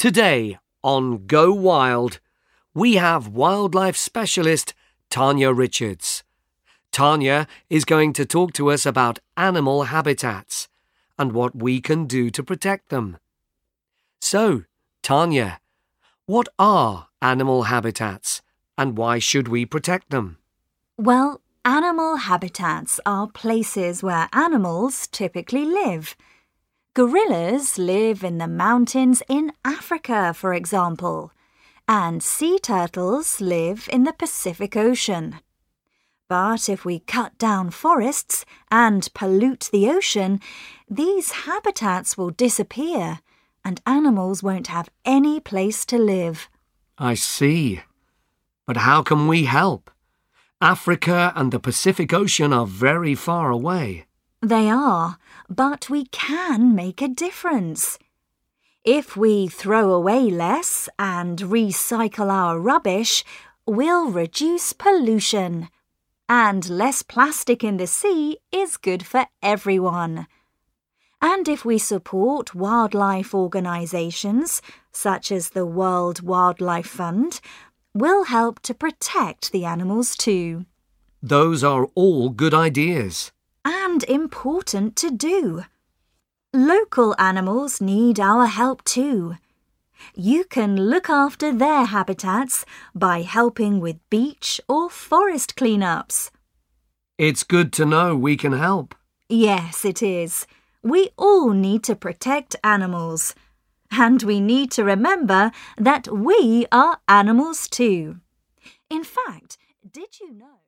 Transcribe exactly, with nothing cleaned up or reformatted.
Today on Go Wild, we have wildlife specialist Tanya Richards. Tanya is going to talk to us about animal habitats and what we can do to protect them. So, Tanya, what are animal habitats and why should we protect them? Well, animal habitats are places where animals typically live. Gorillas live in the mountains in Africa, for example, and sea turtles live in the Pacific Ocean. But if we cut down forests and pollute the ocean, these habitats will disappear and animals won't have any place to live. I see. But how can we help? Africa and the Pacific Ocean are very far away. They are, but we can make a difference. If we throw away less and recycle our rubbish, we'll reduce pollution. And less plastic in the sea is good for everyone. And if we support wildlife organisations, such as the World Wildlife Fund, we'll help to protect the animals too. Those are all good ideas. And important to do. Local animals need our help too. You can look after their habitats by helping with beach or forest cleanups. It's good to know we can help. Yes, it is. We all need to protect animals. And we need to remember that we are animals too. In fact, did you know...